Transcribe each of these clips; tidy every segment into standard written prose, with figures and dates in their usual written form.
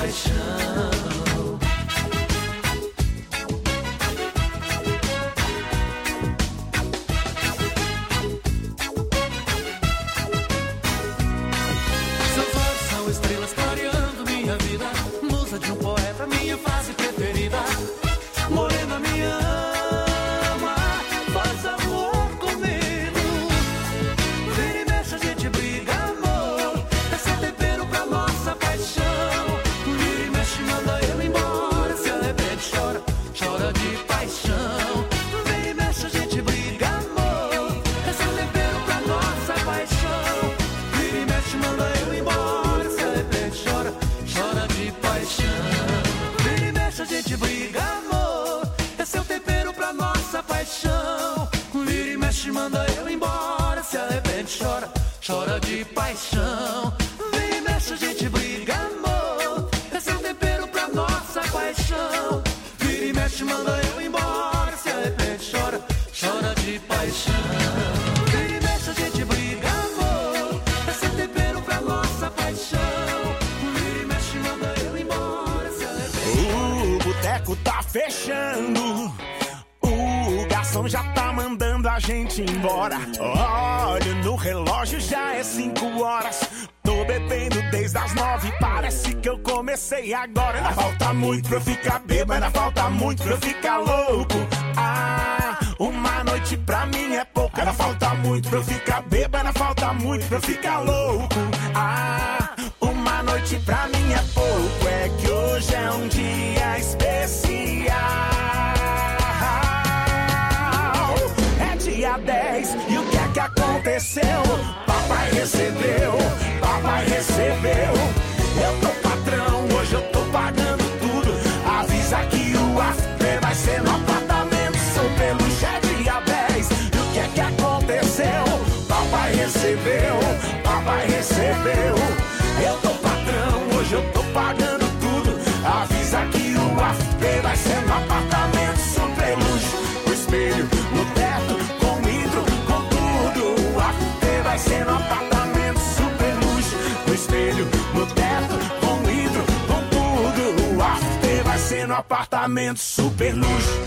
paixão. Seus olhos são estrelas clareando minha vida, musa de um poeta, minha fase preferida. Morena, me ama, faz amor comigo. Vira e mexe, a gente briga, amor. Esse é tempero pra nossa paixão. Vira e mexe, manda eu embora. Se arrepende, chora, chora de paixão. Vira e mexe, a gente briga, amor. Esse é tempero pra nossa paixão. Vira e mexe, manda eu embora. Se arrepende, chora, chora de paixão. Vira e mexe, a gente briga, amor. Esse é o tempero pra nossa paixão. Vira e mexe, manda eu embora. Se arrepende, chora, chora de paixão. Vira e mexe, a gente briga, amor. Esse é o tempero pra nossa paixão. Vira e mexe, manda eu embora. Se arrepende, chora, chora de paixão. Vira e mexe, a gente briga, amor. Esse é o tempero pra nossa paixão. Vira e mexe, manda eu embora. Se arrepende. O boteco tá fechando, o garçom já tá mandando a gente embora. Olha no relógio, já é 5 horas. Tô bebendo desde as 9, parece que eu comecei agora. Ainda falta muito pra eu ficar bêbado, ainda falta muito pra eu ficar louco. Ah, uma noite pra mim é pouco. Ainda falta muito pra eu ficar bêbado, ainda falta muito pra eu ficar louco. Ah, uma noite pra mim é pouco. É que hoje é um dia especial. É dia 10 e o que é que aconteceu? Papai recebeu, papai recebeu. Eu tô patrão, hoje eu tô pagando tudo. Avisa que o after vai ser no apartamento super luxo. É dia 10 e o que é que aconteceu? Papai recebeu, papai recebeu. Eu tô patrão, hoje eu tô pagando tudo. Avisa que o after vai ser no apartamento super luxo. O espelho no teto, com vidro, com tudo. O after vai ser no apartamento super luxo. O espelho no teto, com vidro, com tudo. O after vai ser no apartamento super luxo.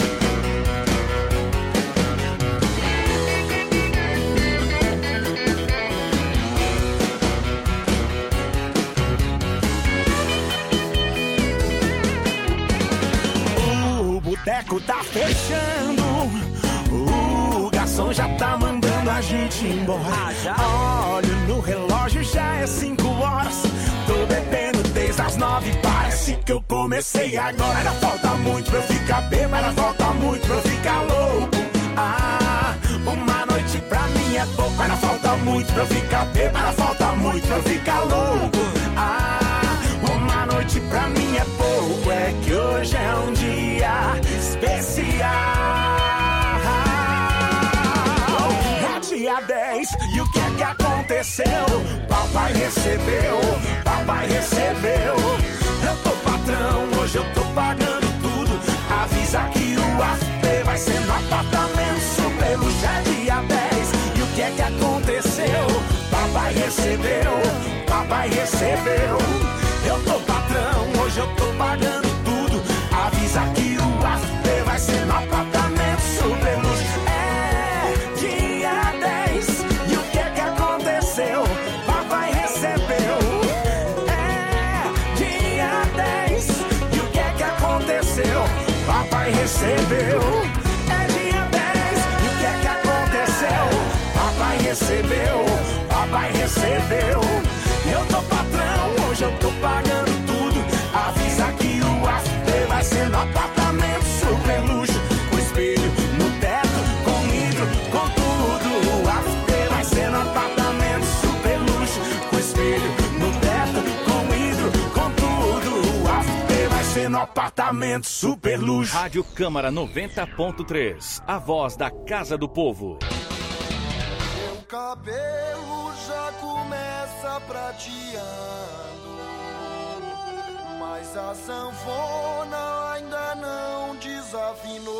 O boteco tá fechando, o garçom já tá mandando a gente embora. Olha no relógio, já é 5 horas. Tô bebendo desde as 9, parece que eu comecei agora. Ainda falta muito pra eu ficar bêbado, ainda falta muito pra eu ficar louco. Ah, uma noite pra mim é pouco. Ainda falta muito pra eu ficar bêbado, ainda falta muito pra eu ficar louco. Ah, uma noite pra mim é pouco. É que hoje é um dia especial. É dia 10 e o que é que aconteceu? Papai recebeu, papai recebeu. Eu tô patrão, hoje eu tô pagando tudo. Avisa que o after vai ser no apartamento super luxo. É dia 10 e o que é que aconteceu? Papai recebeu, papai recebeu. Eu tô patrão, hoje eu tô pagando tudo. Avisa que o after vai ser no apartamento super luxo. É dia 10 e o que é que aconteceu? Papai recebeu. É dia 10 e o que é que aconteceu? Papai recebeu. É dia 10 e o que é que aconteceu? Papai recebeu, papai recebeu. Eu tô patrão, hoje eu tô pagando tudo. Avisa que o after vai ser no apartamento super luxo. Com espelho no teto, com vidro, com tudo. O after vai ser no apartamento super luxo. Com espelho no teto, com vidro, com tudo. O after vai ser no apartamento super luxo. Rádio Câmara 90.3, a voz da Casa do Povo. Meu cabelo já começa prateando, mas a sanfona ainda não desafinou.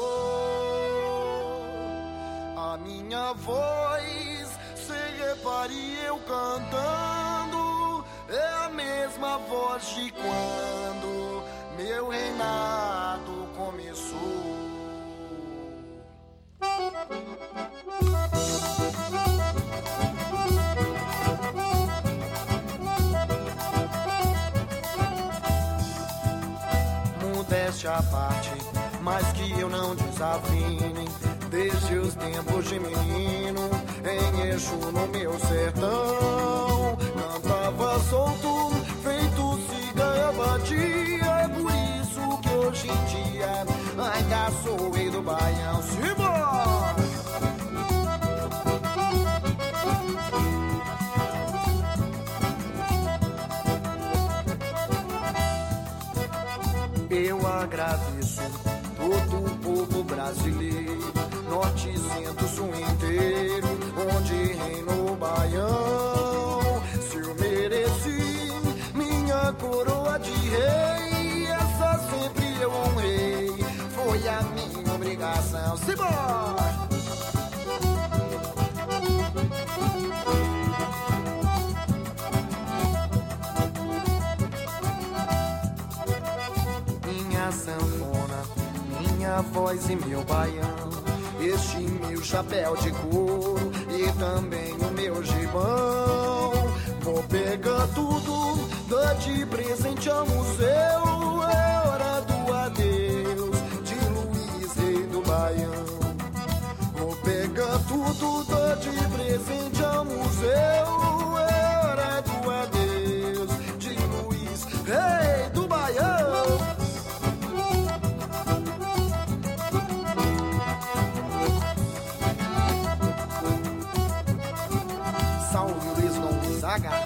A minha voz, cê repare eu cantando, é a mesma mesma voz de quando meu reinado começou. Modéstia à parte, mas que eu não desafine. Desde os tempos de menino, em Exu no meu sertão, cantava solto, feito cigarra batia. É por isso que hoje em dia ainda sou rei do Baião. Simbora! Eu agradeço todo o povo brasileiro, norte, centro, sul inteiro, onde reina o Baião. Se eu mereci minha coroa de rei, essa sempre eu honrei, foi a minha obrigação. Simbora! Minha sanfona, minha voz e meu baião, este meu chapéu de couro e também o meu gibão. Vou pegar tudo, dar de presente ao museu. É hora do adeus de Luiz, rei do Baião. Vou pegar tudo, dar de presente ao museu. É hora do adeus de Luiz, rei do Baião. Salve Luiz Gonzaga.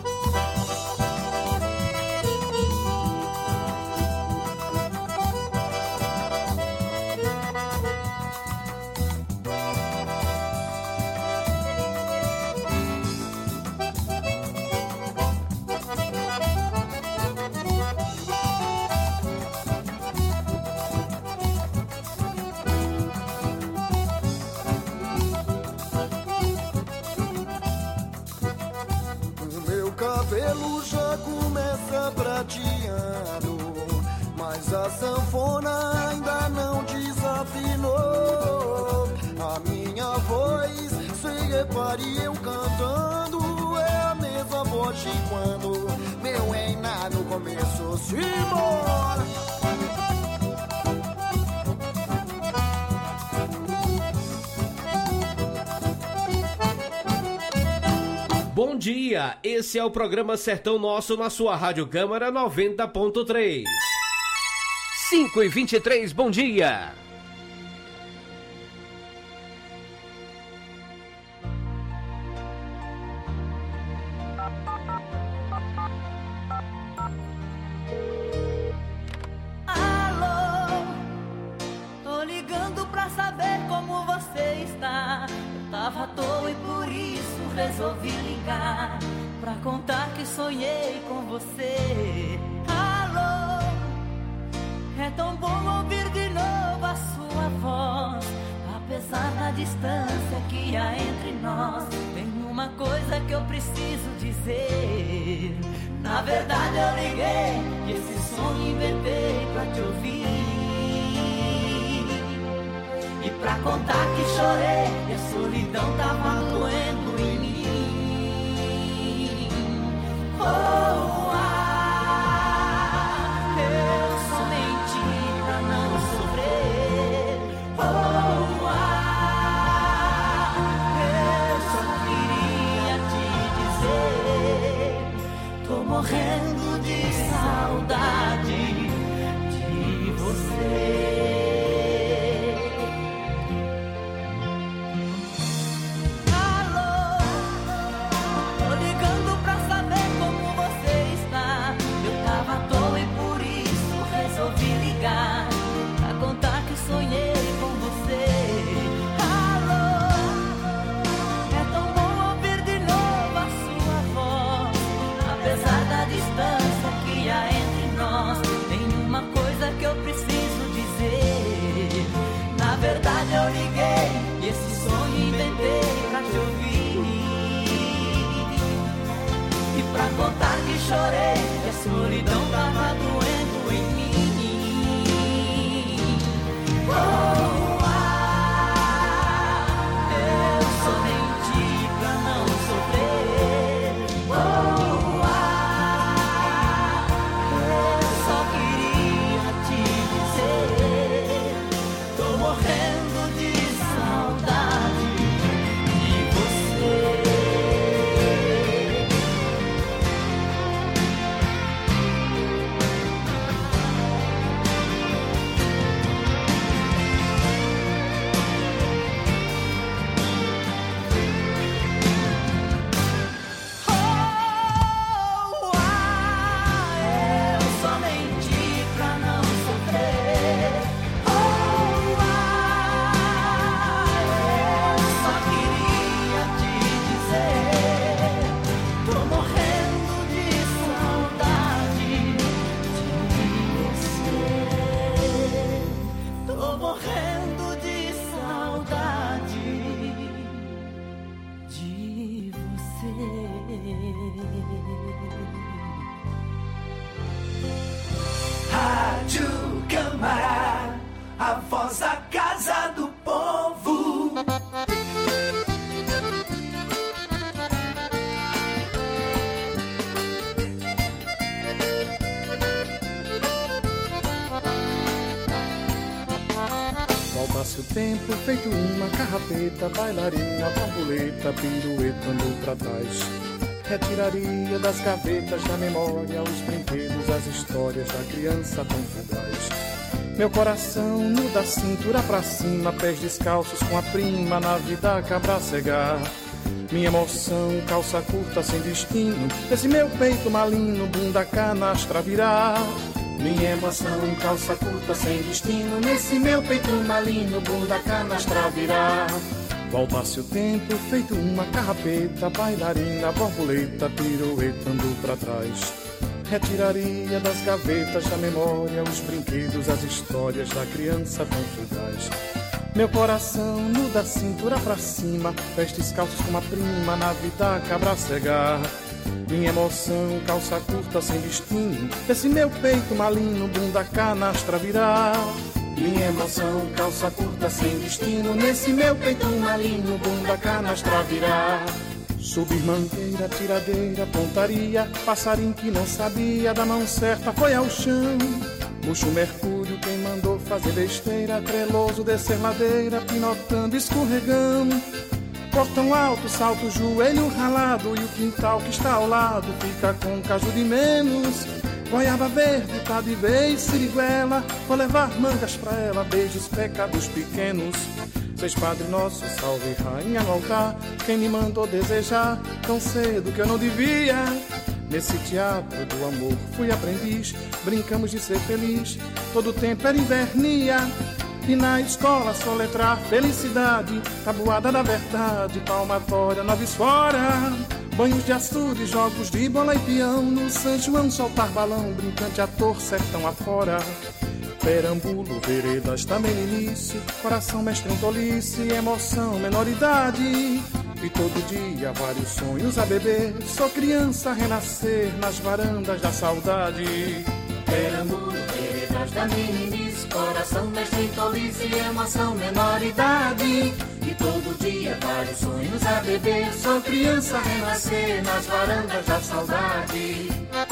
Cabelo já começa prateando, mas a sanfona ainda não desafinou. A minha voz, sem repare eu cantando, é a mesma voz de quando meu reinado começou. Simbora! Bom dia, esse é o programa Sertão Nosso na sua Rádio Câmara 90.3. 5h23, bom dia. Alô, tô ligando pra saber como você está. Eu tava à toa e por isso resolvi ligar pra contar que sonhei com você. Alô, é tão bom ouvir de novo a sua voz. Apesar da distância que há entre nós, tem uma coisa que eu preciso dizer. Na verdade eu liguei e esse sonho inventei pra te ouvir e pra contar que chorei e a solidão tava doendo em mim. Oh, eu só menti pra não sofrer. Oh, eu só queria te dizer, tô morrendo de saudade de você. Pra contar que sonhei com você. Alô, é tão bom ouvir de novo a sua voz. Apesar da distância que há entre nós, chorei, que a solidão tava doendo em mim. Oh, eu só menti pra não sofrer. Oh, eu só queria te dizer, tô morrendo de saudade de você. Eu só menti pra não sofrer. Eu só queria te dizer, tô morrendo de saudade de você. Tô morrendo de saudade de você. Rádio Câmara, a voz da Casa do Povo. Voltasse o tempo feito uma carrapeta, bailarina, borboleta, piruetando pra trás. Retiraria das gavetas da memória os brinquedos, as histórias da criança tão fugaz. Meu coração nu da cintura pra cima, pés descalços com a prima, na vida cabra cegar. Minha emoção, calça curta sem destino, esse meu peito malino, bunda canastra virar. Minha emoção, calça curta sem destino, nesse meu peito malino, bunda canastra virar. Voltasse o tempo feito uma carrapeta, bailarina, borboleta, piruetando pra trás. Retiraria das gavetas da memória os brinquedos, as histórias da criança tão fugaz. Meu coração nu da cintura pra cima, pés descalços com uma prima, na vida cabra cegar. Minha emoção, calça curta sem destino, esse meu peito malino, bunda canastra virar. Minha emoção, calça curta sem destino, nesse meu peito malino, bunda canastra virar. Subir mangueira, tiradeira, pontaria, passarinho que não sabia, da mão certa foi ao chão. Puxo mercúrio, quem mandou fazer besteira, treloso descer ladeira, pinotando, escorregando. Portão alto, salto, joelho ralado, e o quintal que está ao lado fica com caju de menos. Goiaba verde, tá de vez, siriguela, vou levar mangas pra ela, beijos, pecados pequenos. Seis Padre Nosso, salve rainha no altar, quem me mandou desejar tão cedo que eu não devia. Nesse teatro do amor fui aprendiz, brincamos de ser feliz, todo tempo era invernia. E na escola soletrar felicidade, tabuada da verdade, palmatória, noves fora. Banhos de açude, jogos de bola e peão, no São João soltar balão, brincante ator, sertão afora. Perambulo, veredas da meninice, coração mestre em tolice, emoção, menoridade. E todo dia vários sonhos a beber, sou criança a renascer nas varandas da saudade. Perambulo, veredas da meninice, coração mestre em tolice, emoção, menoridade. E todo dia vários sonhos a beber, sou criança a renascer nas varandas da saudade.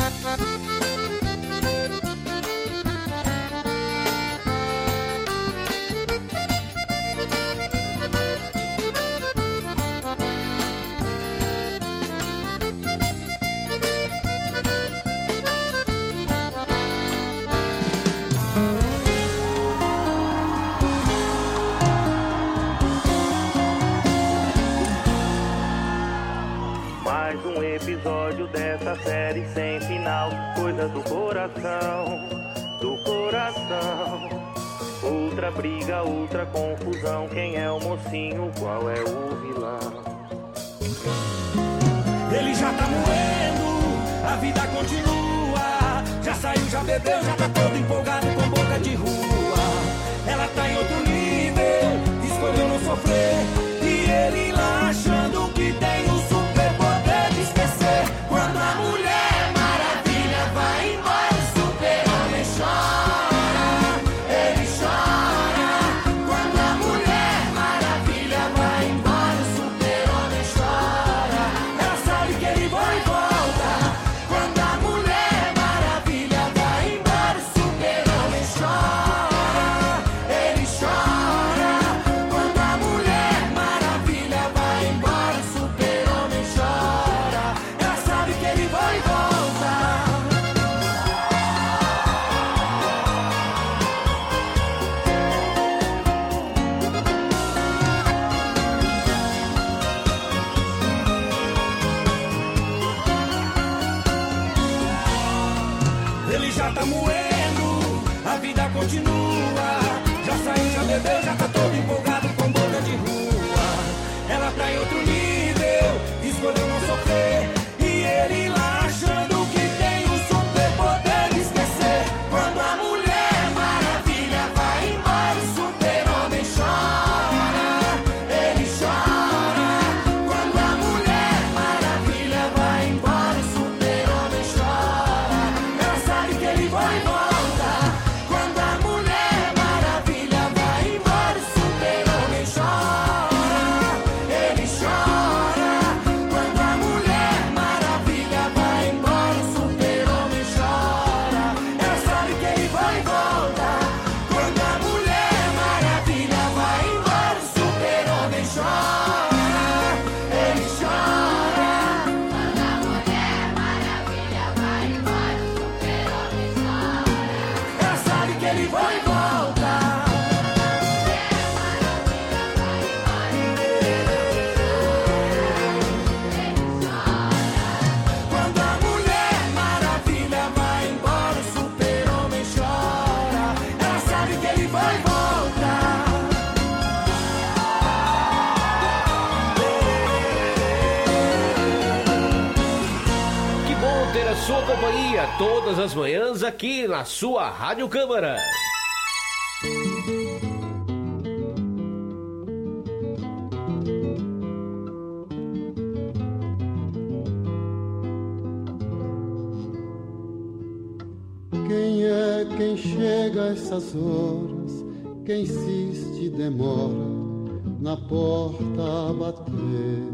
Episódio dessa série sem final, coisas do coração, do coração. Outra briga, outra confusão, quem é o mocinho, qual é o vilão? Ele já tá moendo, a vida continua. Já saiu, já bebeu, já tá todo empolgado com boca de rua. Ela tá em outro nível, escolheu não sofrer. E ele lá achando que tem o superpoder de esquecer. Quando a mulher maravilha ele já tá moendo, a vida continua. Já saiu, já bebeu, já tá todo empolgado com boca de rua. Ela tá em outro nível, escolheu não sofrer, e ele lá achando que tem o superpoder de esquecer. Quando a Mulher Maravilha vai embora, o super-homem chora, ele chora. Quando a Mulher Maravilha vai embora, o super-homem chora. Ela sabe que ele vai e volta. Quando a Mulher Maravilha vai embora, o super-homem chora, ele chora. Quando a Mulher Maravilha vai embora, o super-homem chora. Ela sabe que ele vai e volta. Quando a Mulher Maravilha vai embora, o super-homem chora, ele chora. Quando a Mulher Maravilha vai embora, o super-homem chora. Ela sabe que ele vai e volta. Quando a Mulher Maravilha vai embora, o super-homem chora. Ela sabe que ele vai e volta. Que bom ter a sua companhia todas as manhãs aqui na sua Rádio Câmara. Quem é quem chega a essas horas? Quem insiste e demora na porta a bater?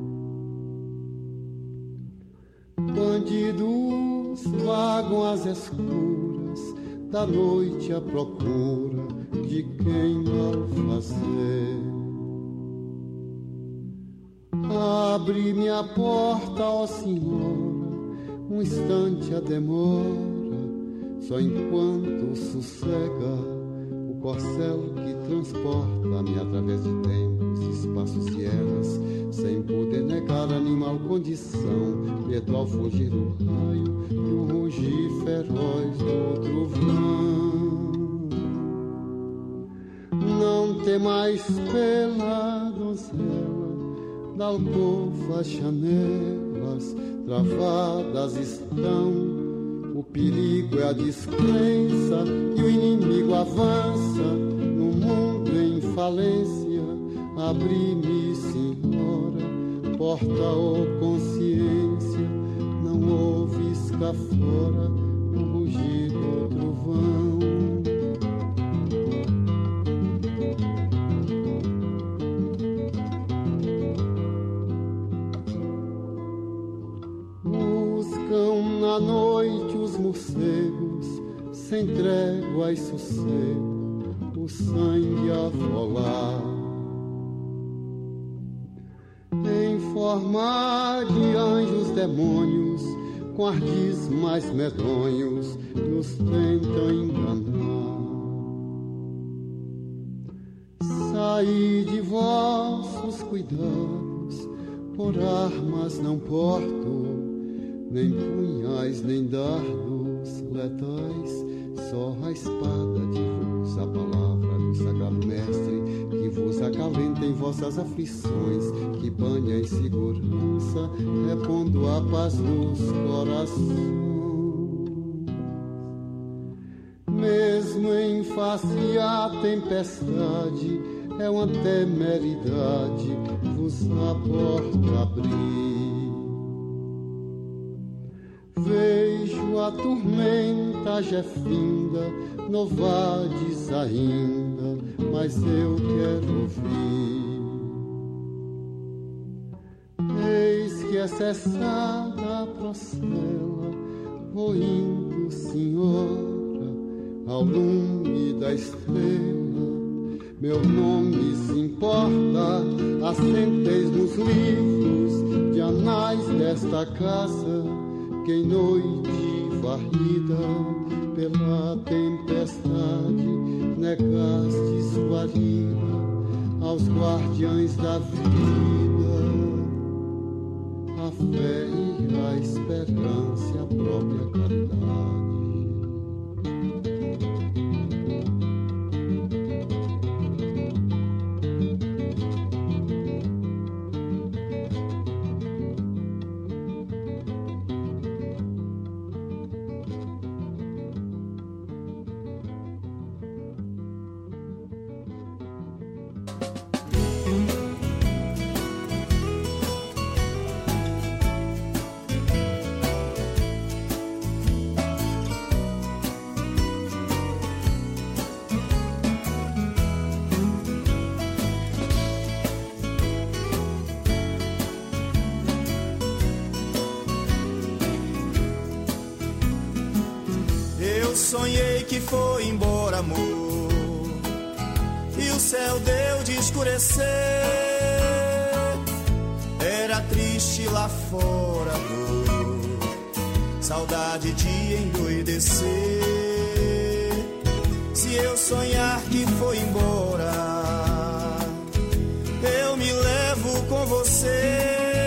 Bandidos vagam às escuras da noite à procura de quem mal fazer. Abre-me a porta, ó Senhora, um instante a demora, só enquanto sossega o corcel que transporta-me através de tempos, espaços e eras, sem poder negar animal condição, medo ao fugir do raio e o rugir feroz do trovão. Não tem mais pela donzela, da alcova as janelas travadas estão. O perigo é a descrença e o inimigo avança no mundo em falência. Abri-me, Senhora, porta ou consciência, não ouve escafora o rugir do trovão. Buscam na noite os morcegos, sem trégua e sossego, o sangue a rolar. Em forma de anjos demônios, com ardis mais medonhos, nos tentam enganar. Saí de vossos cuidados, por armas não porto, nem punhais, nem dardos letais, só a espada de vos, a palavra do sagrado mestre, que vos acalenta em vossas aflições, que banha em segurança, repondo a paz dos corações. Mesmo em face à tempestade, é uma temeridade vos a porta abrir. Vejo a tormenta já finda, novades ainda, mas eu quero ouvir. Eis que é cessada a procela, vou indo, Senhora, ao lume da estrela. Meu nome se importa, assenteis nos livros de anais desta casa, que em noite varrida pela tempestade negastes guarida aos guardiães da vida, a fé e a esperança e a própria caridade. sonhei que foi embora, amor, e o céu deu de escurecer. Era triste lá fora, amor, saudade de endoidecer. Se eu sonhar que foi embora, eu me levo com você.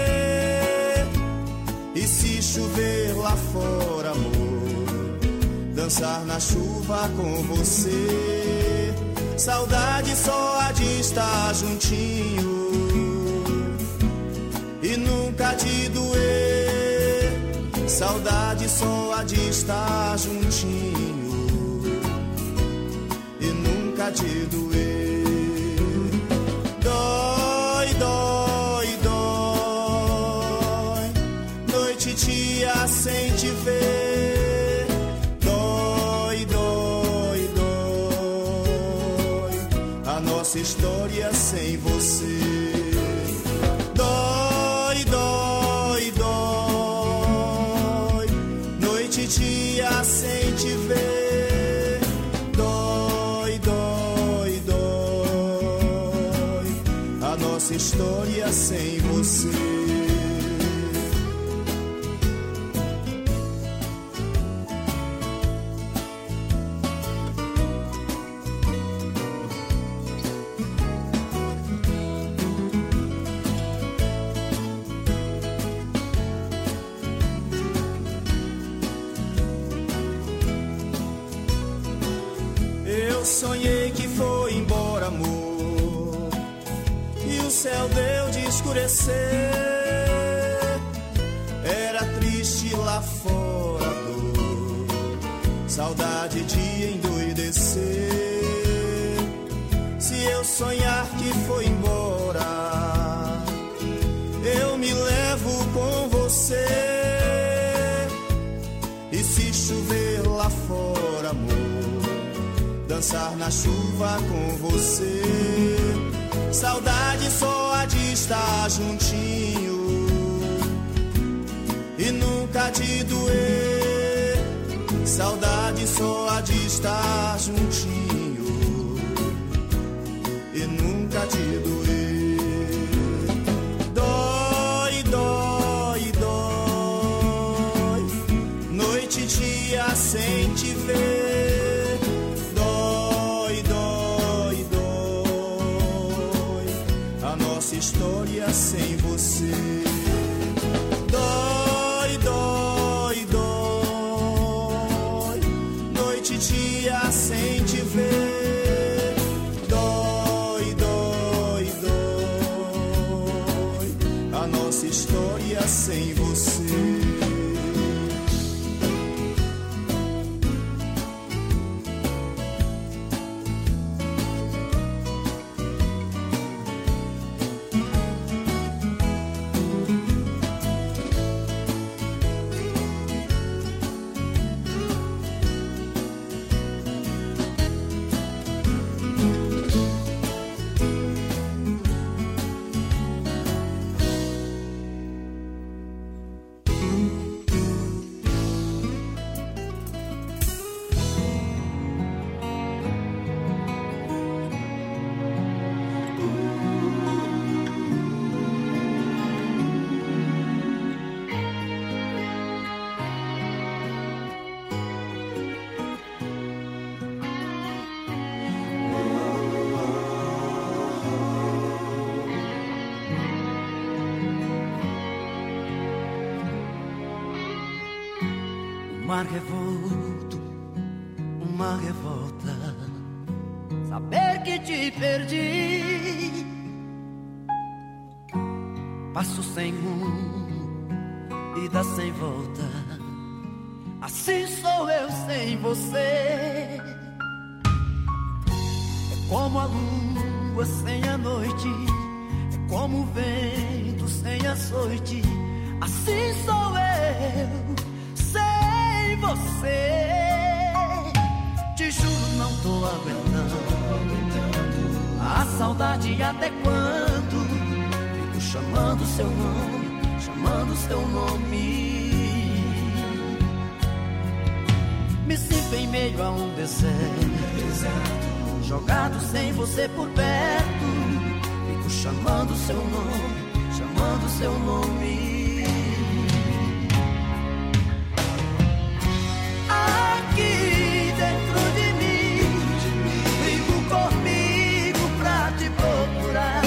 E se chover lá fora, amor, dançar na chuva com você. Saudade só há de estar juntinho e nunca te doer. Saudade só há de estar juntinho e nunca te doer. Dói, dói, dói, noite e dia sem te ver. Dói, dói, dói, a nossa história sem você. Dói, dói, dói, noite e dia sem te ver. Dói, dói, dói, a nossa história sem você. Sonhei que foi embora, amor, e o céu deu de escurecer. Era triste lá fora, dor, saudade de endoidecer. Se eu sonhar que foi embora, eu me levo com você. E se chover lá fora, amor, dançar na chuva com você. Saudade só há de estar juntinho e nunca te doer. Saudade só há de estar juntinho e nunca te doer. Dói, dói, dói, noite e dia sem te ver. História sem você. Dói, dói, dói, noite e dia sem te ver. Dói, dói, dói, a nossa história sem você. mar revolto, uma revolta, saber que te perdi. Passo sem rumo, ida sem volta, assim sou eu sem você. É como a lua sem a noite, é como o vento sem açoite, assim sou eu sem você. Te juro, não tô aguentando a saudade até quando fico chamando seu nome, chamando seu nome. Me sinto sinto em meio a um deserto, jogado sem você por perto. Fico chamando seu nome, chamando seu nome. Aqui dentro de mim, brigo comigo pra te procurar.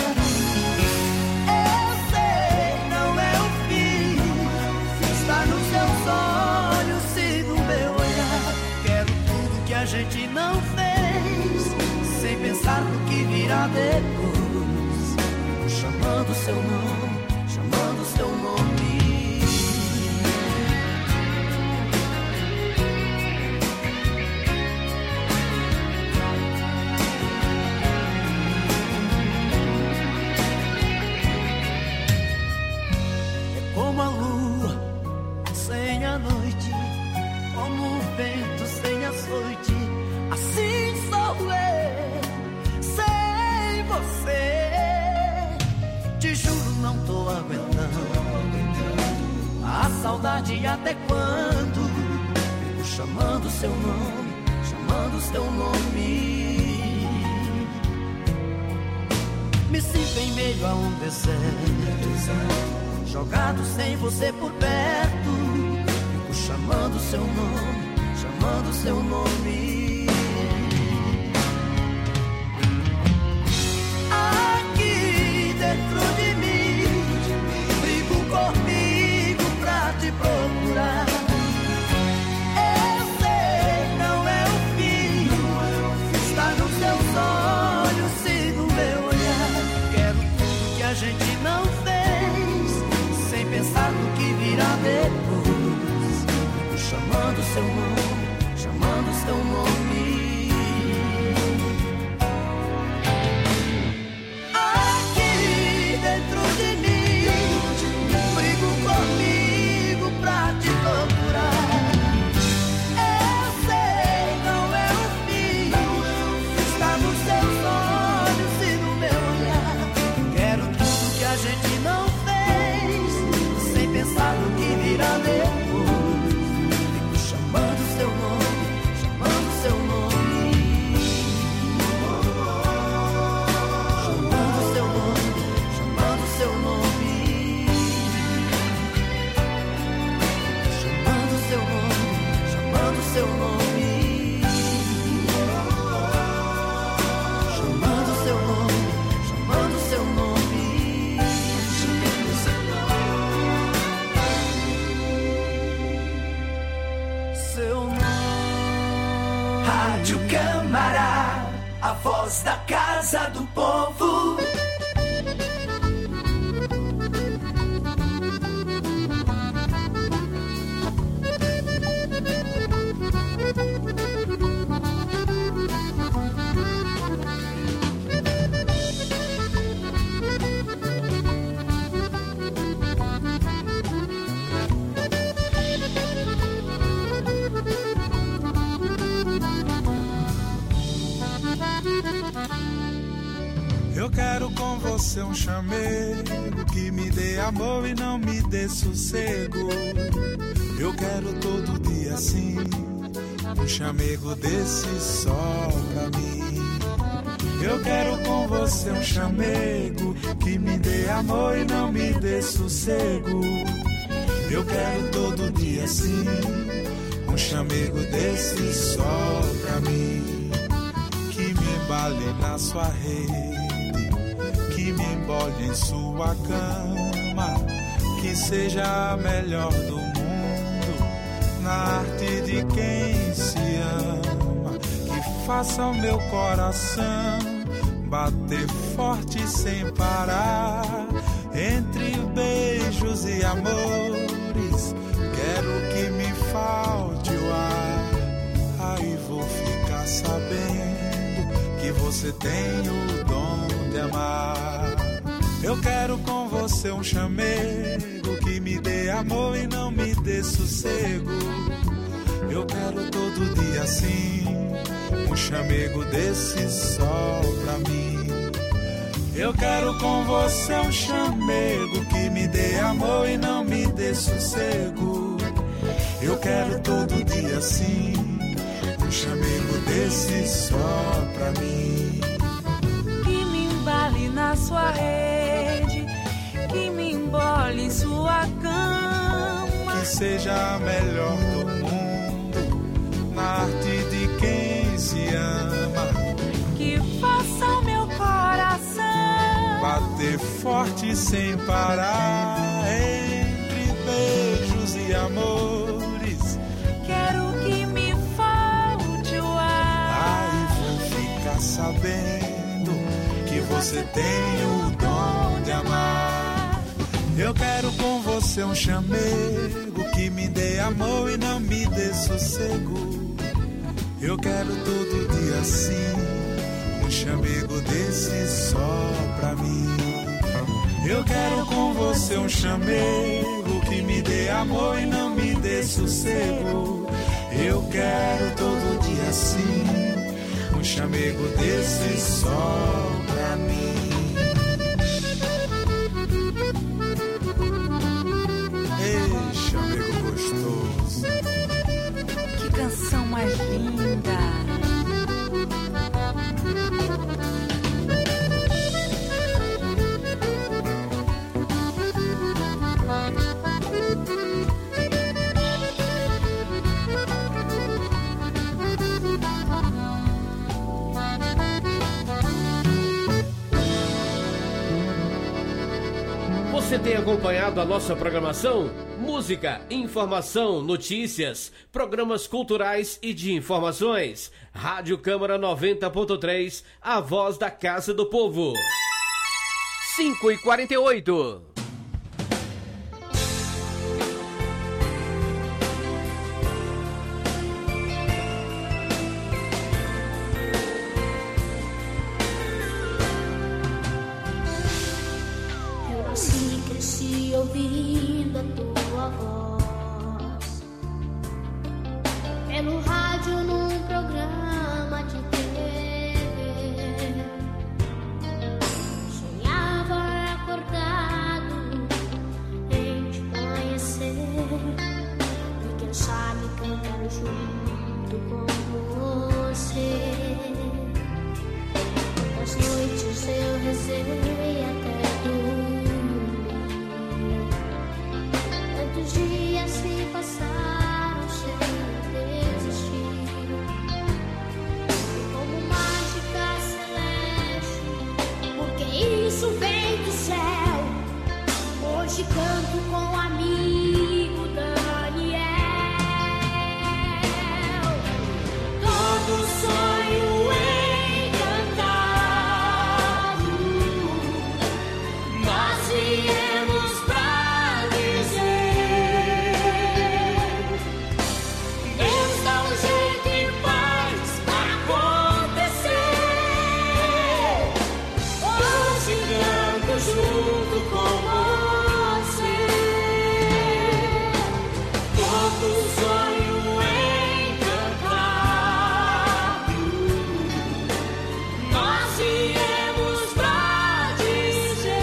Eu sei, não é o fim, está nos seus olhos, siga o meu olhar. Quero tudo que a gente não fez, sem pensar no que virá depois. Fico chamando seu nome, chamando seu nome. Como a lua sem a noite, como o vento sem açoite, assim sou eu, sem você. Te juro, não tô aguentando a saudade até quando? Fico chamando seu nome, chamando seu nome. Me sinto em meio a um deserto, jogado sem você por perto. Fico chamando seu nome, chamando seu nome. Aqui dentro de mim, brigo comigo pra te procurar. Eu sei, não é o fim, está nos seus olhos, siga o meu olhar. Quero tudo que a gente não fez, sem pensar no que virá depois. Fico chamando seu nome, chamando seu nome. Aqui dentro de mim, brigo comigo pra te procurar. Eu sei, não é o fim, está nos seus olhos e no meu olhar. Quero tudo que a gente não fez, sem pensar no que virá depois. Fico chamando seu nome, chamando seu nome. Chamando seu nome, chamando seu nome. Chamando seu nome, chamando seu nome. Chamando seu nome, chamando seu nome. Seu nome. Rádio Câmara, a voz da Casa do Povo. Eu quero com você um chamego que me dê amor e não me dê sossego. Eu quero todo dia assim, um chamego desse só pra mim. Eu quero com você um chamego que me dê amor e não me dê sossego. Eu quero todo dia assim, um chamego desse só pra mim. Que me embale na sua rede, que me embole em sua cama, que seja a melhor do mundo, na arte de quem se ama, que faça o meu coração bater forte sem parar, entre beijos e amores, quero que me falte o ar, aí vou ficar sabendo que você tem o dom de amar. Eu quero com você um chamego que me dê amor e não me dê sossego. Eu quero todo dia assim, um chamego desse só pra mim. Eu quero com você um chamego que me dê amor e não me dê sossego. Eu quero todo dia assim, desse só pra mim. Que me embale na sua rede, que me embole em sua cama. Que seja a melhor do mundo, na arte de quem se ama. Que faça o meu coração bater forte sem parar, entre beijos e amores. Quero que me falte o ar. Aí vou ficar sabendo que você tem o dom de amar. Eu quero com você um chamego que me dê amor e não me dê sossego. Eu quero todo dia assim, um chamego desse só pra mim. Eu quero com você um chamego que me dê amor e não me dê sossego. Eu quero todo dia assim, um chamego desse só pra mim. Ei, chamego gostoso. Que canção mais linda. Você tem acompanhado a nossa programação? Música, informação, notícias, programas culturais e de informações. Rádio Câmara 90.3, a voz da Casa do Povo. 5h48. Ouvindo a tua voz pelo rádio num programa de TV. Sonhava acordado em te conhecer e quem sabe cantar junto com você. Quantas noites eu rezei até dormir. Quantos dias se passaram sem desistir? Como mágica celeste, porque isso vem do céu. Hoje canto com o amigo Daniel. Todo sonho encantado, nós viemos pra dizer. Junto com você, todo sonho encantado, nós viemos pra dizer.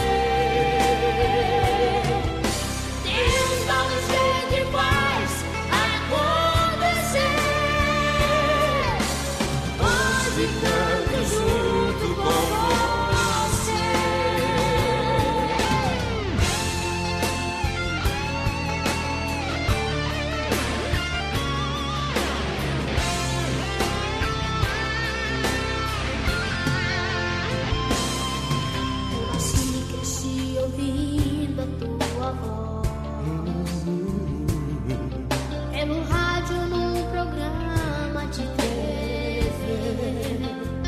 Deus dá um jeito e faz acontecer. Hoje canto junto com você. Ouvindo a tua voz pelo rádio num programa de TV.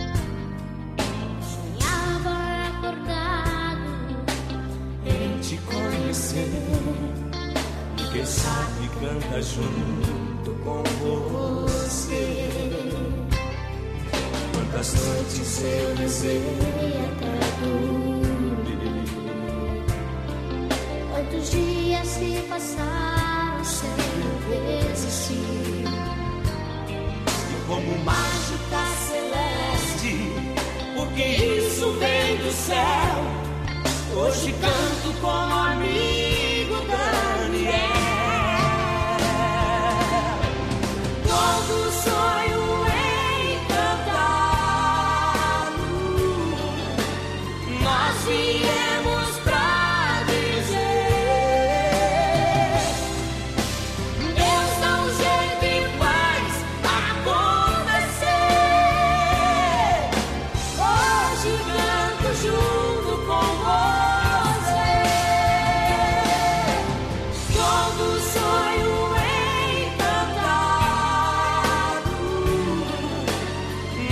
Sonhava acordado em te conhecer e quem sabe canta junto com você. Quantas noites eu rezei até dormir. Quantos dias se passaram sem desistir? E como mágica celeste, porque isso vem do céu. Hoje canto com o amigo Daniel. Todo sonho encantado,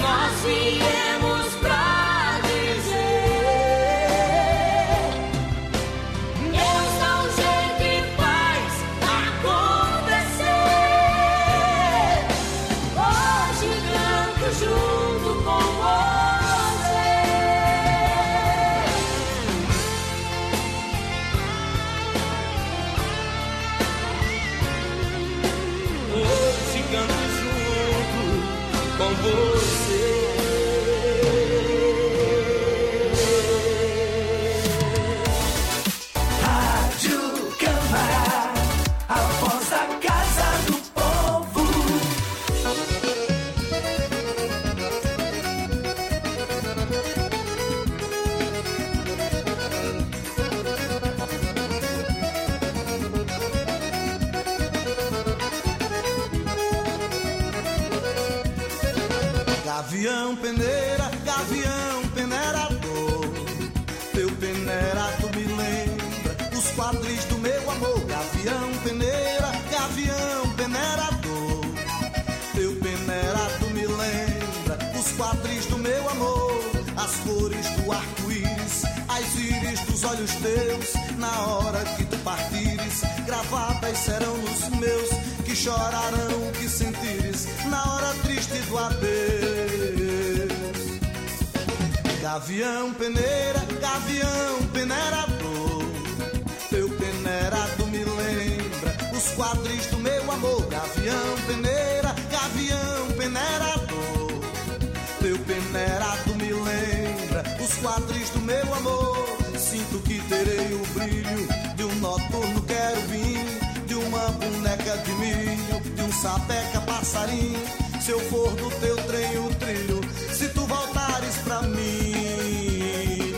nós viemos pra dizer: Deus dá um jeito e faz acontecer. Hoje canto junto com você. Hoje canto junto com você. Rádio Câmara, a voz da Casa do Povo. Gavião peneira, gavião peneirador, teu peneirado me lembra os quadris do meu amor. Gavião peneira, gavião peneirador, teu peneirado me lembra os quadris do meu amor. As cores do arco-íris, as íris dos olhos teus, na hora que tu partires, gravadas serão nos meus, que chorarão o que sentires na hora triste do adeus. Gavião peneira, gavião peneirador, teu peneirado me lembra os quadris do meu amor. Gavião peneira, gavião peneirador, teu peneirado me lembra os quadris do meu amor. Sinto que terei o brilho de um noturno querubim, de uma boneca de milho, de um sapeca passarinho. Se eu for do teu trem o trilho, se tu voltares pra mim.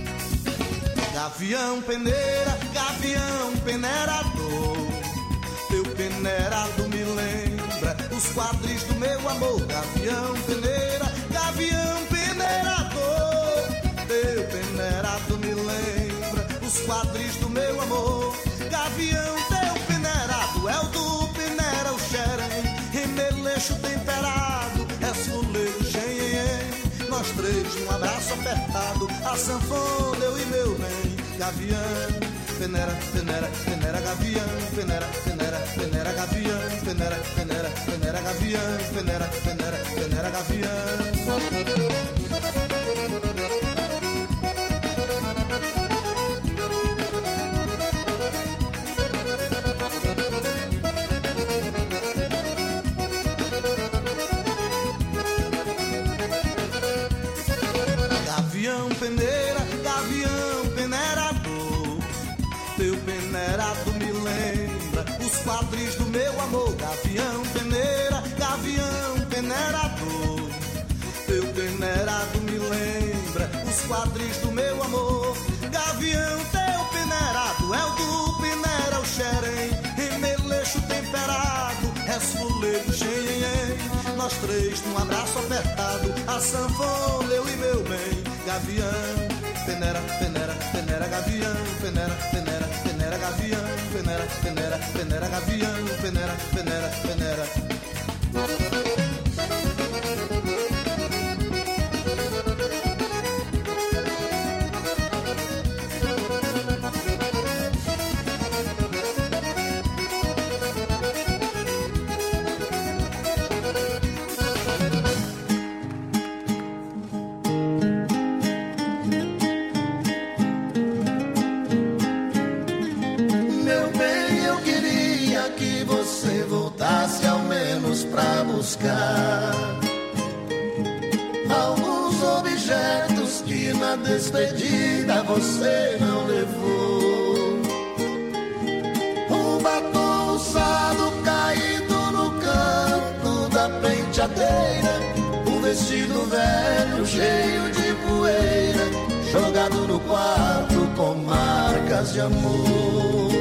Gavião peneira, gavião peneirador, teu peneirado me lembra os quadris do meu amor. Gavião peneira, gavião peneirador, teu peneirado me lembra os quadris do meu amor. Gavião, teu peneirado é o do peneira, o xerém, remeleixo temperado, é fuleiro, xenhen. Nós três num abraço apertado, a sanfona, eu e meu bem. Gavião, peneira, peneira, peneira, gavião, peneira, peneira, peneira, gavião, peneira, peneira, peneira, gavião, peneira, peneira, peneira, gavião. Gavião peneira, gavião peneirador, teu peneirado me lembra os quadris do meu amor. Gavião peneira, gavião peneirador, teu peneirado me lembra os quadris do meu amor. Gavião, teu peneirado é o do peneira, o xerém, remeleixo temperado, é fuleiro, xenhen. Nós três num abraço apertado, a sanfona, eu e meu bem. Gavião, peneira, peneira, peneira, gavião, peneira, peneira, peneira, gavião, peneira, peneira, peneira, gavião, peneira, peneira, peneira. Pra buscar alguns objetos que na despedida você não levou. Um batom usado caído no canto da penteadeira, um vestido velho cheio de poeira, jogado no quarto com marcas de amor.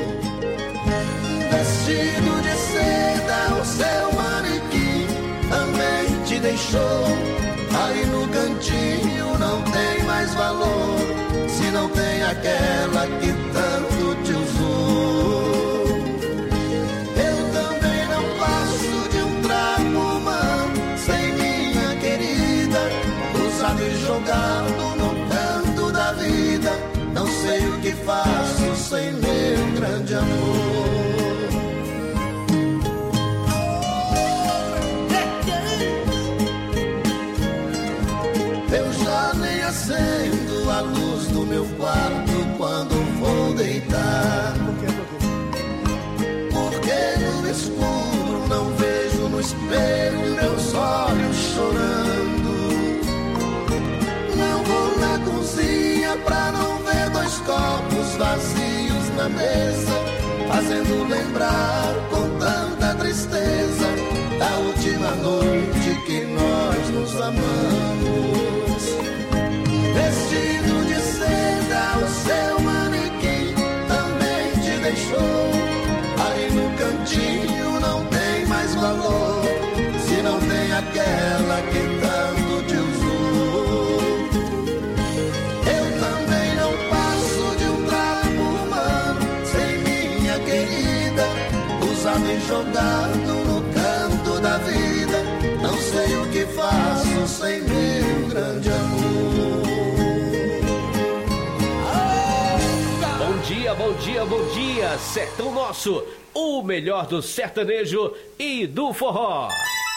Vestido de seda, o seu manequim também te deixou. Ali no cantinho não tem mais valor, se não tem aquela que tanto te usou. Eu também não passo de um trapo humano sem minha querida, usado e jogado no canto da vida. Não sei o que faço sem meu grande amor. Eu já nem acendo a luz do meu quarto quando vou deitar, porque no escuro não vejo no espelho meus olhos chorando. Não vou na cozinha pra não ver dois copos vazios na mesa, fazendo lembrar com tanta tristeza da última noite que nós nos amamos. Vestido de seda, o seu manequim também te deixou. Aí no cantinho não tem mais valor, se não tem aquela que tanto te usou. Eu também não passo de um trapo humano sem minha querida, usado e jogado no canto da vida. Não sei o que faço sem meu grande amor. Bom dia, bom dia, Sertão Nosso, o melhor do sertanejo e do forró.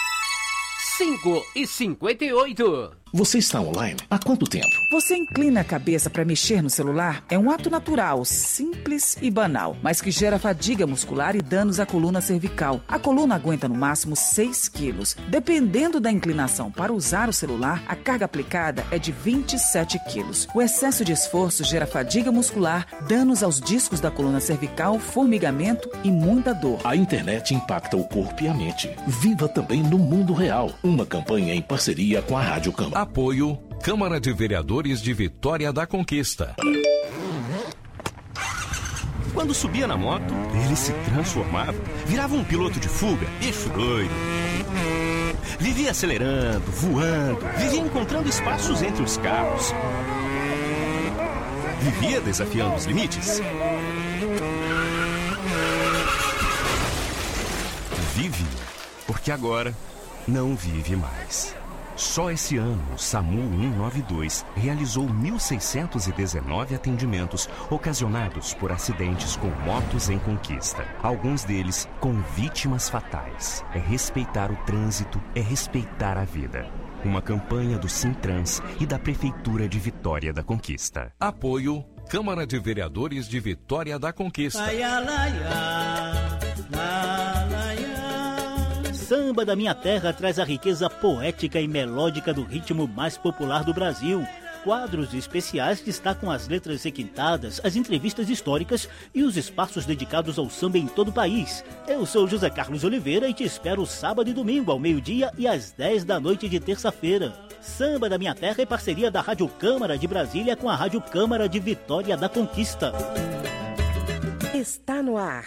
5h58. Você está online há quanto tempo? Você inclina a cabeça para mexer no celular? É um ato natural, simples e banal, mas que gera fadiga muscular e danos à coluna cervical. A coluna aguenta no máximo 6 quilos. Dependendo da inclinação para usar o celular, a carga aplicada é de 27 quilos. O excesso de esforço gera fadiga muscular, danos aos discos da coluna cervical, formigamento e muita dor. A internet impacta o corpo e a mente. Viva também no mundo real. Uma campanha em parceria com a Rádio Câmara. Apoio Câmara de Vereadores de Vitória da Conquista. Quando subia na moto, ele se transformava, virava um piloto de fuga, bicho doido. Vivia acelerando, voando, vivia encontrando espaços entre os carros. Vivia desafiando os limites. Vive, porque agora não vive mais. Só esse ano, o SAMU 192 realizou 1.619 atendimentos ocasionados por acidentes com motos em conquista. Alguns deles com vítimas fatais. É respeitar o trânsito, é respeitar a vida. Uma campanha do Sintrans e da Prefeitura de Vitória da Conquista. Apoio Câmara de Vereadores de Vitória da Conquista. Samba da Minha Terra traz a riqueza poética e melódica do ritmo mais popular do Brasil. Quadros especiais destacam as letras requintadas, as entrevistas históricas e os espaços dedicados ao samba em todo o país. Eu sou José Carlos Oliveira e te espero sábado e domingo ao meio-dia e às 10 da noite de terça-feira. Samba da Minha Terra é parceria da Rádio Câmara de Brasília com a Rádio Câmara de Vitória da Conquista. Está no ar.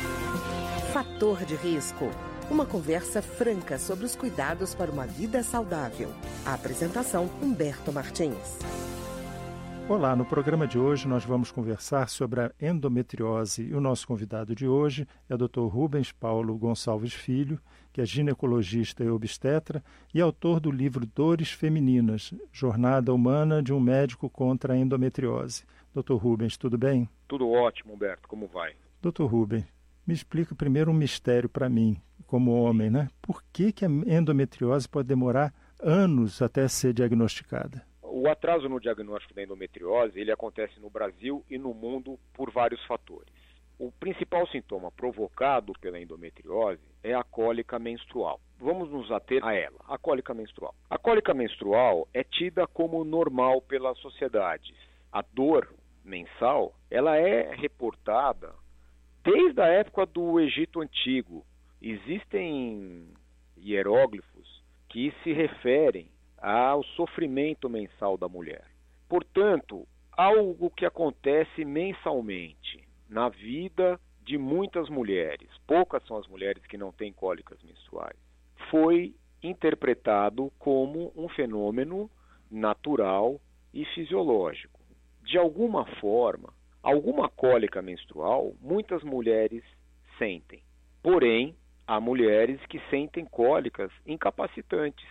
Fator de risco. Uma conversa franca sobre os cuidados para uma vida saudável. A apresentação, Humberto Martins. Olá, no programa de hoje nós vamos conversar sobre a endometriose e o nosso convidado de hoje é o Dr. Rubens Paulo Gonçalves Filho, que é ginecologista e obstetra e autor do livro Dores Femininas, Jornada Humana de um Médico contra a Endometriose. Dr. Rubens, tudo bem? Tudo ótimo, Humberto. Como vai? Dr. Rubens, me explica primeiro um mistério para mim, como homem, né? Por que a endometriose pode demorar anos até ser diagnosticada? O atraso no diagnóstico da endometriose, ele acontece no Brasil e no mundo por vários fatores. O principal sintoma provocado pela endometriose é a cólica menstrual. Vamos nos ater a ela, a cólica menstrual. A cólica menstrual é tida como normal pela sociedade. A dor mensal, ela é reportada desde a época do Egito Antigo. Existem hieróglifos que se referem ao sofrimento mensal da mulher. Portanto, algo que acontece mensalmente na vida de muitas mulheres, poucas são as mulheres que não têm cólicas menstruais, foi interpretado como um fenômeno natural e fisiológico. De alguma forma, alguma cólica menstrual, muitas mulheres sentem. Porém, há mulheres que sentem cólicas incapacitantes,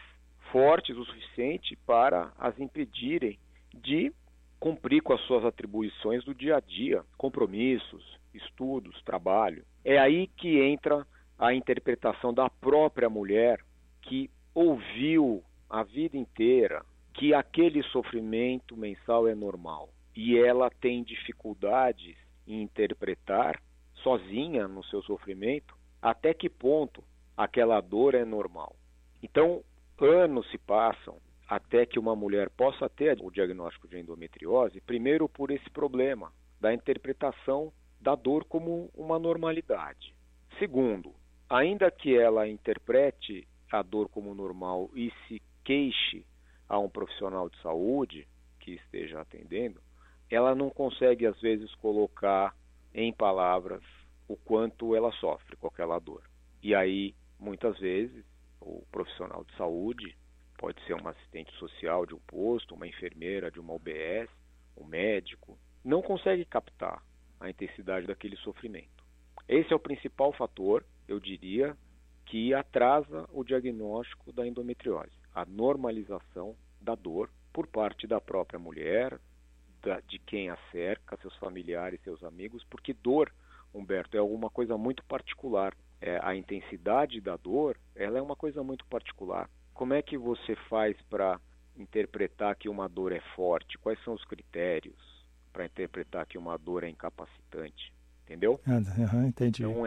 fortes o suficiente para as impedirem de cumprir com as suas atribuições do dia a dia, compromissos, estudos, trabalho. É aí que entra a interpretação da própria mulher, que ouviu a vida inteira que aquele sofrimento mensal é normal. E ela tem dificuldades em interpretar, sozinha no seu sofrimento, até que ponto aquela dor é normal. Então, anos se passam até que uma mulher possa ter o diagnóstico de endometriose, primeiro por esse problema da interpretação da dor como uma normalidade. Segundo, ainda que ela interprete a dor como normal e se queixe a um profissional de saúde que esteja atendendo, ela não consegue, às vezes, colocar em palavras o quanto ela sofre com aquela dor. E aí, muitas vezes, o profissional de saúde, pode ser uma assistente social de um posto, uma enfermeira de uma UBS, um médico, não consegue captar a intensidade daquele sofrimento. Esse é o principal fator, eu diria, que atrasa o diagnóstico da endometriose, a normalização da dor por parte da própria mulher, de quem a cerca, seus familiares, seus amigos, porque dor, Humberto, é alguma coisa muito particular. A intensidade da dor, ela é uma coisa muito particular. Como é que você faz para interpretar que uma dor é forte? Quais são os critérios para interpretar que uma dor é incapacitante? Entendeu? Entendi. Então,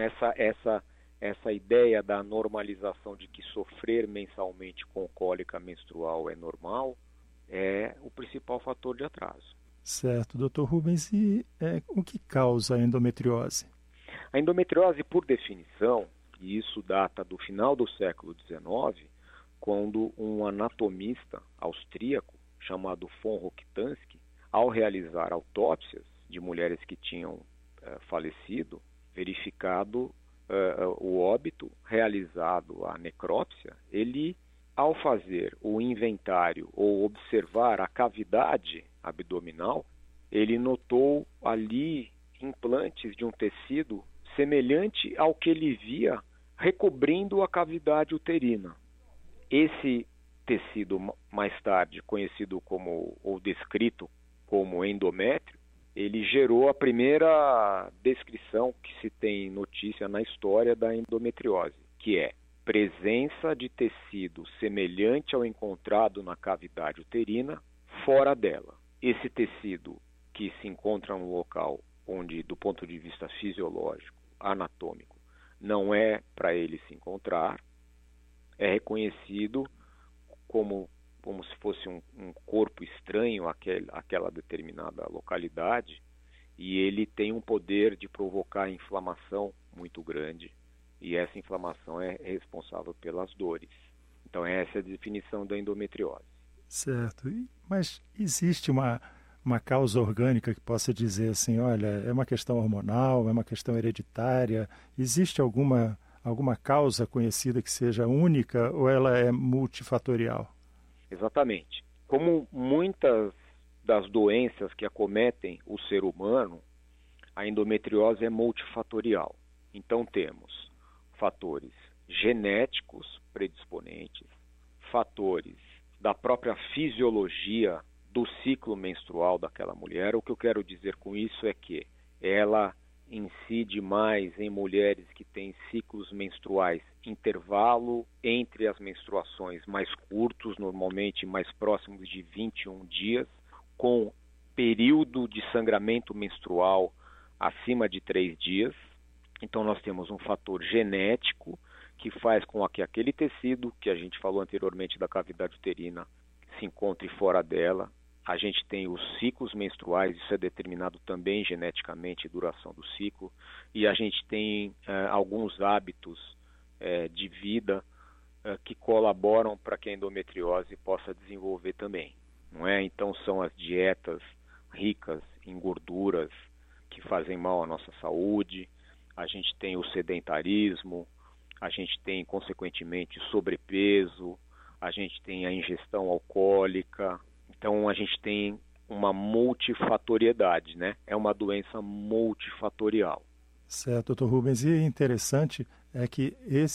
essa ideia da normalização de que sofrer mensalmente com cólica menstrual é normal é o principal fator de atraso. Certo, Dr. Rubens, e o que causa a endometriose? A endometriose, por definição, e isso data do final do século XIX, quando um anatomista austríaco chamado von Rokitansky, ao realizar autópsias de mulheres que tinham falecido, verificado o óbito, realizado a necrópsia, ele, ao fazer o inventário ou observar a cavidade abdominal, ele notou ali implantes de um tecido semelhante ao que ele via recobrindo a cavidade uterina. Esse tecido, mais tarde conhecido como, ou descrito como endométrio, ele gerou a primeira descrição que se tem notícia na história da endometriose, que é presença de tecido semelhante ao encontrado na cavidade uterina fora dela. Esse tecido que se encontra no local onde, do ponto de vista fisiológico, anatômico, não é para ele se encontrar, é reconhecido como se fosse um corpo estranho àquela determinada localidade, e ele tem um poder de provocar inflamação muito grande, e essa inflamação é responsável pelas dores. Então essa é a definição da endometriose. Certo, mas existe uma causa orgânica que possa dizer assim, olha, é uma questão hormonal, é uma questão hereditária, existe alguma causa conhecida que seja única ou ela é multifatorial? Exatamente. Como muitas das doenças que acometem o ser humano, a endometriose é multifatorial. Então temos fatores genéticos predisponentes, fatores da própria fisiologia do ciclo menstrual daquela mulher. O que eu quero dizer com isso é que ela incide mais em mulheres que têm ciclos menstruais, intervalo entre as menstruações mais curtos, normalmente mais próximos de 21 dias, com período de sangramento menstrual acima de 3 dias. Então nós temos um fator genético que faz com que aquele tecido que a gente falou anteriormente da cavidade uterina se encontre fora dela. A gente tem os ciclos menstruais, isso é determinado também geneticamente, duração do ciclo, e a gente tem alguns hábitos de vida que colaboram para que a endometriose possa desenvolver também, não é? Então são as dietas ricas em gorduras que fazem mal à nossa saúde, a gente tem o sedentarismo, a gente tem, consequentemente, sobrepeso, a gente tem a ingestão alcoólica. Então, a gente tem uma multifatoriedade, né? É uma doença multifatorial. Certo, doutor Rubens. E interessante é que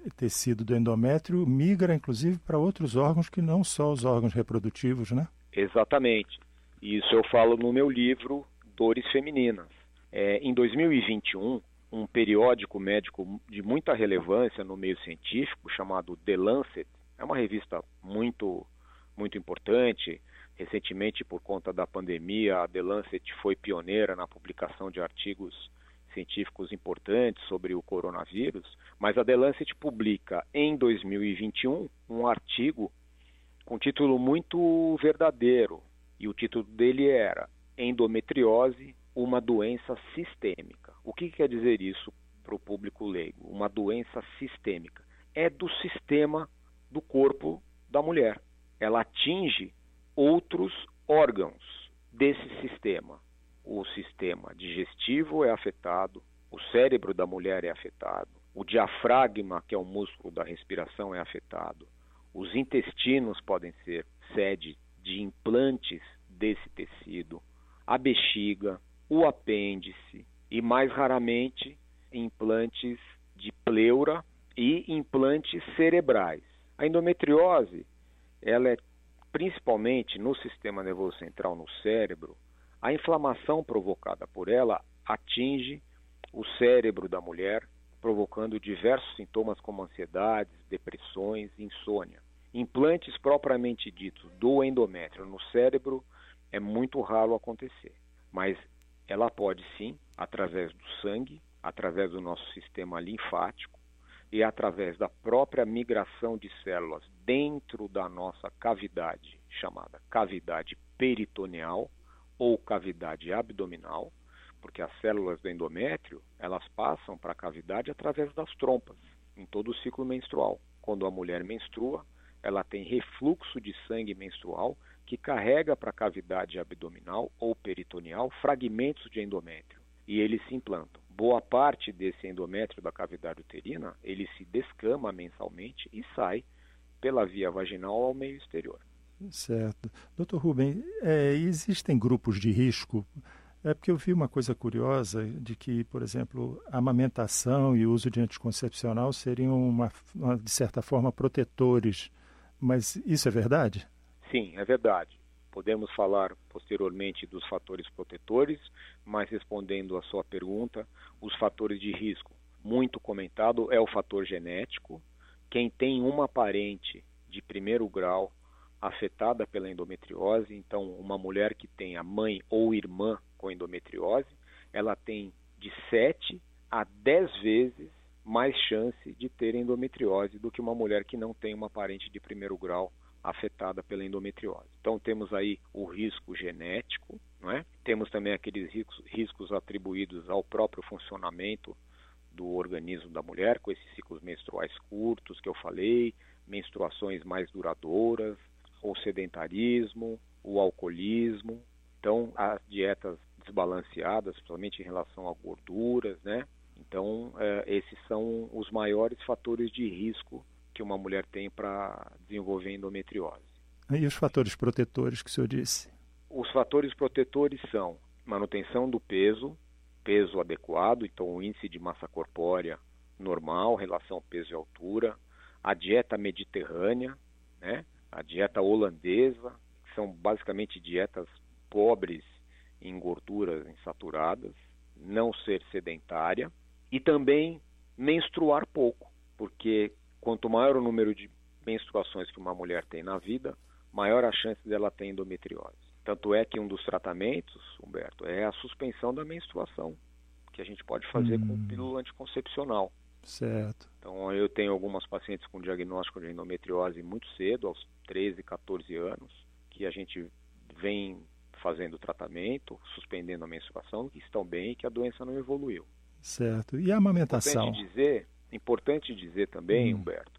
tecido do endométrio migra, inclusive, para outros órgãos que não só os órgãos reprodutivos, né? Exatamente. Isso eu falo no meu livro Dores Femininas. Em 2021, um periódico médico de muita relevância no meio científico, chamado The Lancet, é uma revista muito importante. Recentemente, por conta da pandemia, a The Lancet foi pioneira na publicação de artigos científicos importantes sobre o coronavírus, mas a The Lancet publica em 2021 um artigo com título muito verdadeiro, e o título dele era Endometriose, uma doença sistêmica. O que quer dizer isso para o público leigo? Uma doença sistêmica. É do sistema do corpo da mulher. Ela atinge outros órgãos desse sistema. O sistema digestivo é afetado, o cérebro da mulher é afetado, o diafragma, que é o músculo da respiração, é afetado, os intestinos podem ser sede de implantes desse tecido, a bexiga, o apêndice e, mais raramente, implantes de pleura e implantes cerebrais. A endometriose, ela é principalmente no sistema nervoso central, no cérebro. A inflamação provocada por ela atinge o cérebro da mulher, provocando diversos sintomas como ansiedades, depressões, insônia. Implantes propriamente ditos do endométrio no cérebro é muito raro acontecer, mas ela pode sim, através do sangue, através do nosso sistema linfático e através da própria migração de células dentro da nossa cavidade, chamada cavidade peritoneal ou cavidade abdominal, porque as células do endométrio, elas passam para a cavidade através das trompas, em todo o ciclo menstrual. Quando a mulher menstrua, ela tem refluxo de sangue menstrual que carrega para a cavidade abdominal ou peritoneal fragmentos de endométrio e eles se implantam. Boa parte desse endométrio da cavidade uterina, ele se descama mensalmente e sai pela via vaginal ao meio exterior. Certo. Dr. Rubem, existem grupos de risco? Porque eu vi uma coisa curiosa de que, por exemplo, a amamentação e o uso de anticoncepcional seriam, de certa forma, protetores. Mas isso é verdade? Sim, é verdade. Podemos falar posteriormente dos fatores protetores, mas respondendo a sua pergunta, os fatores de risco, muito comentado, é o fator genético. Quem tem uma parente de primeiro grau afetada pela endometriose, então uma mulher que tem a mãe ou irmã com endometriose, ela tem de 7 a 10 vezes mais chance de ter endometriose do que uma mulher que não tem uma parente de primeiro grau afetada pela endometriose. Então temos aí o risco genético, não é? Temos também aqueles riscos atribuídos ao próprio funcionamento do organismo da mulher, com esses ciclos menstruais curtos que eu falei, menstruações mais duradouras, o sedentarismo, o alcoolismo. Então as dietas desbalanceadas, principalmente em relação a gorduras, né? Então esses são os maiores fatores de risco que uma mulher tem para desenvolver endometriose. E os fatores protetores que o senhor disse? Os fatores protetores são manutenção do peso adequado, então o índice de massa corpórea normal, relação peso e altura, a dieta mediterrânea, né? A dieta holandesa, que são basicamente dietas pobres em gorduras insaturadas, não ser sedentária e também menstruar pouco, porque quanto maior o número de menstruações que uma mulher tem na vida, maior a chance dela ter endometriose. Tanto é que um dos tratamentos, Humberto, é a suspensão da menstruação, que a gente pode fazer com pílula anticoncepcional. Certo. Então eu tenho algumas pacientes com diagnóstico de endometriose muito cedo, aos 13, 14 anos, que a gente vem fazendo o tratamento, suspendendo a menstruação, que estão bem e que a doença não evoluiu. Certo. E a amamentação? Importante dizer também, Humberto,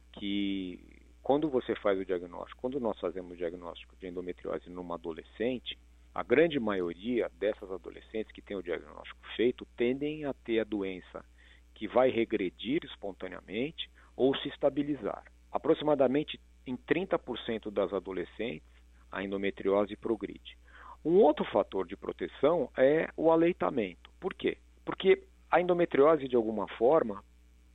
que quando você faz o diagnóstico, quando nós fazemos o diagnóstico de endometriose numa adolescente, a grande maioria dessas adolescentes que têm o diagnóstico feito tendem a ter a doença que vai regredir espontaneamente ou se estabilizar. Aproximadamente em 30% das adolescentes, a endometriose progride. Um outro fator de proteção é o aleitamento. Por quê? Porque a endometriose, de alguma forma,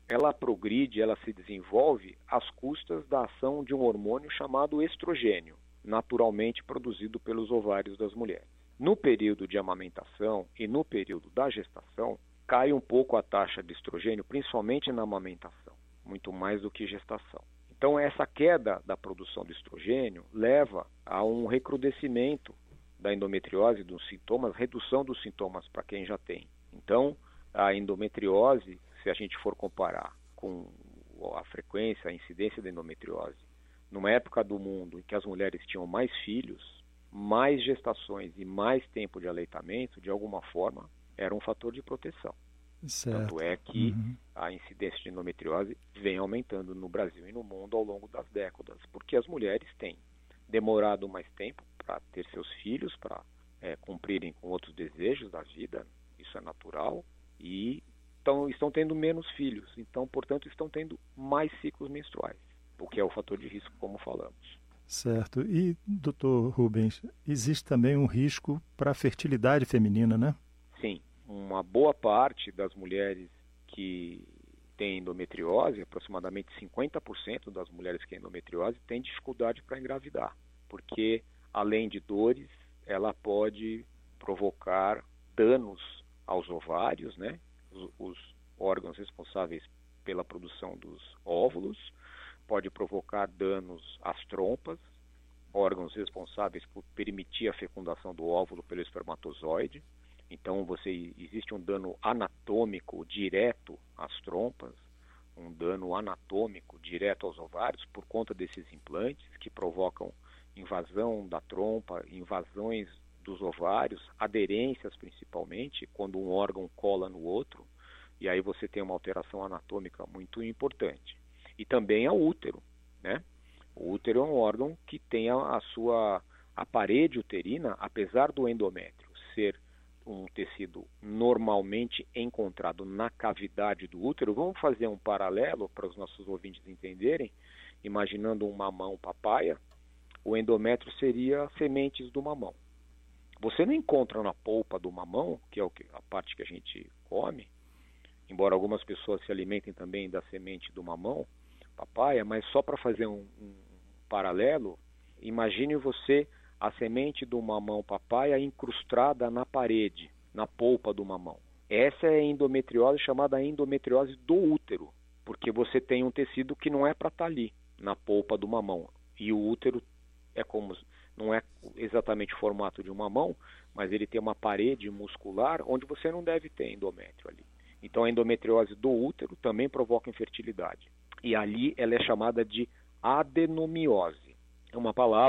ela progride, ela se desenvolve às custas da ação de um hormônio chamado estrogênio, naturalmente produzido pelos ovários das mulheres. No período de amamentação e no período da gestação, cai um pouco a taxa de estrogênio, principalmente na amamentação, muito mais do que gestação. Então, essa queda da produção de estrogênio leva a um recrudescimento da endometriose, dos sintomas, redução dos sintomas para quem já tem. Então, a endometriose, se a gente for comparar com a frequência, a incidência da endometriose, numa época do mundo em que as mulheres tinham mais filhos, mais gestações e mais tempo de aleitamento, de alguma forma, era um fator de proteção. Certo. Tanto é que a incidência de endometriose vem aumentando no Brasil e no mundo ao longo das décadas, porque as mulheres têm demorado mais tempo para ter seus filhos, para cumprirem com outros desejos da vida, isso é natural, e estão tendo menos filhos, então, portanto, estão tendo mais ciclos menstruais, o que é o fator de risco, como falamos. Certo. E, doutor Rubens, existe também um risco para a fertilidade feminina, né? Sim. Uma boa parte das mulheres que têm endometriose, aproximadamente 50% das mulheres que têm endometriose, têm dificuldade para engravidar, porque, além de dores, ela pode provocar danos aos ovários, né? Os órgãos responsáveis pela produção dos óvulos, pode provocar danos às trompas, órgãos responsáveis por permitir a fecundação do óvulo pelo espermatozoide. Então, existe um dano anatômico direto às trompas, um dano anatômico direto aos ovários por conta desses implantes que provocam invasão da trompa, invasões dos ovários, aderências principalmente, quando um órgão cola no outro, e aí você tem uma alteração anatômica muito importante. E também ao útero, né? O útero é um órgão que tem a parede uterina, apesar do endométrio ser um tecido normalmente encontrado na cavidade do útero. Vamos fazer um paralelo para os nossos ouvintes entenderem. Imaginando um mamão papaya, o endométrio seria sementes do mamão. Você não encontra na polpa do mamão, que é a parte que a gente come, embora algumas pessoas se alimentem também da semente do mamão, papaya, mas só para fazer um paralelo, imagine você a semente do mamão papaya incrustada na parede, na polpa do mamão. Essa é a endometriose chamada endometriose do útero, porque você tem um tecido que não é para estar ali, na polpa do mamão. E o útero não é exatamente o formato de um mamão, mas ele tem uma parede muscular onde você não deve ter endométrio ali. Então a endometriose do útero também provoca infertilidade. E ali ela é chamada de adenomiose. É uma palavra